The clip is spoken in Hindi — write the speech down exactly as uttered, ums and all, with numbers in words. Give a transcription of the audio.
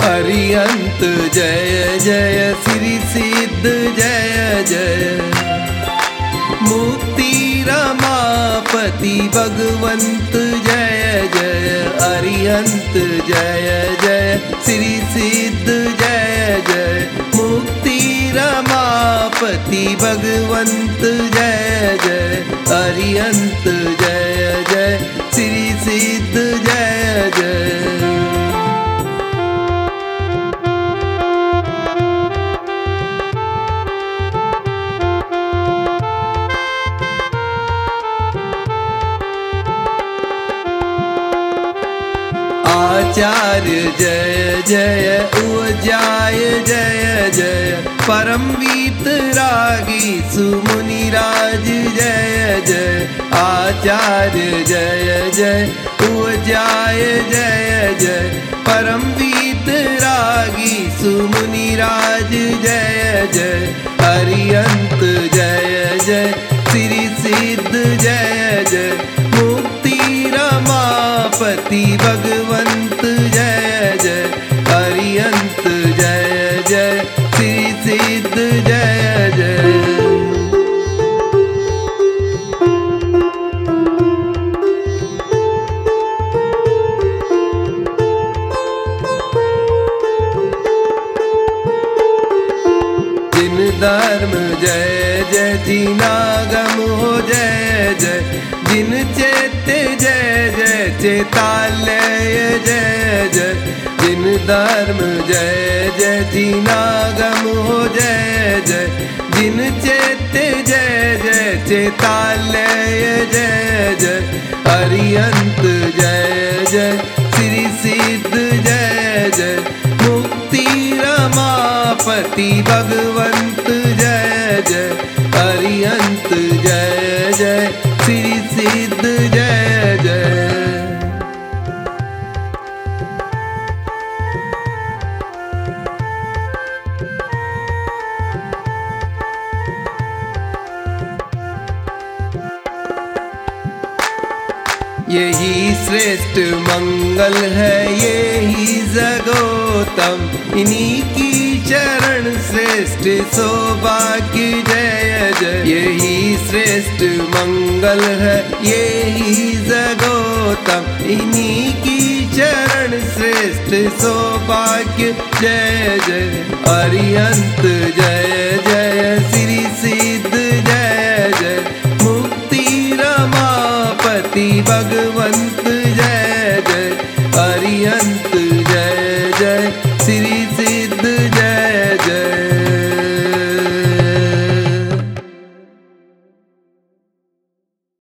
अरिहंत जय जय श्री सिद्ध जय जय मुक्ति रमापति भगवंत जय जय अरिहंत जय जय श्री सिद्ध जय जय मुक्ति रमापति भगवंत जय जय अरिहंत जय जय श्री सिद्ध जय जय। आचार्य जय जय उजाय जय जय परम वीतरागी सुमुनिराज जय जय आचार्य जय जय उजाय जय जय परम वीतरागी सुमुनिराज जय जय अरिहंत जय जय श्री सिद्ध जय जय मुक्ति रमापति भगवंत जय जय अरिहंत जय जय श्री सिद्ध जय जय। जिन धर्म जय जय जिनागम हो जय जय जिन चेते जय जय चेतालय जय जय जिन धर्म जय जय जिनागम हो जय जय जिन चेते जय जय चेतालय जय जय अरिहंत जय जय श्री सिद्ध जय जय मुक्ति रमापति भगवंत जय जय अरिहंत जय जय श्री सिद्ध जय जय। यही श्रेष्ठ मंगल है यही जगोतम इन्हीं की चरण श्रेष्ठ सौभाग्य जय जय यही श्रेष्ठ मंगल है यही जगोतम इन्हीं की चरण श्रेष्ठ सौभाग्य जय जय अरिहंत जय जय श्री सिद्ध जय जय मुक्ति रमापति भगवंत जय जय अरिहंत जय जय